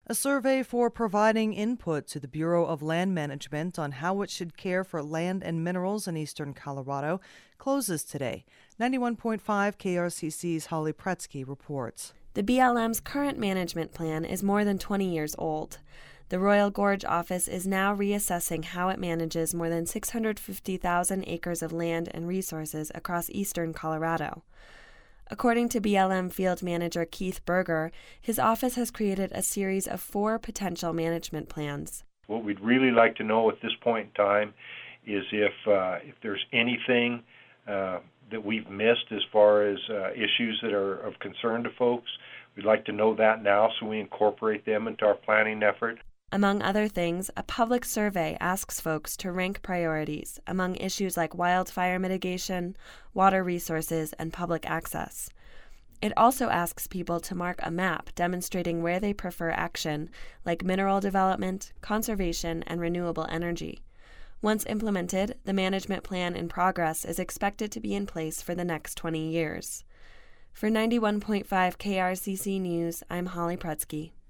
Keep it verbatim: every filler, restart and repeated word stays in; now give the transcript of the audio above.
A survey for providing input to the Bureau of Land Management on how it should care for land and minerals in eastern Colorado closes today. ninety-one point five K R C C's Holly Pretsky reports. The B L M's current management plan is more than twenty years old. The Royal Gorge office is now reassessing how it manages more than six hundred fifty thousand acres of land and resources across eastern Colorado. According to B L M Field Manager Keith Berger, his office has created a series of four potential management plans. What we'd really like to know at this point in time is if uh, if there's anything uh, that we've missed as far as uh, issues that are of concern to folks. We'd like to know that now so we incorporate them into our planning effort. Among other things, a public survey asks folks to rank priorities among issues like wildfire mitigation, water resources, and public access. It also asks people to mark a map demonstrating where they prefer action, like mineral development, conservation, and renewable energy. Once implemented, the management plan in progress is expected to be in place for the next twenty years. For ninety-one point five K R C C News, I'm Holly Pretsky.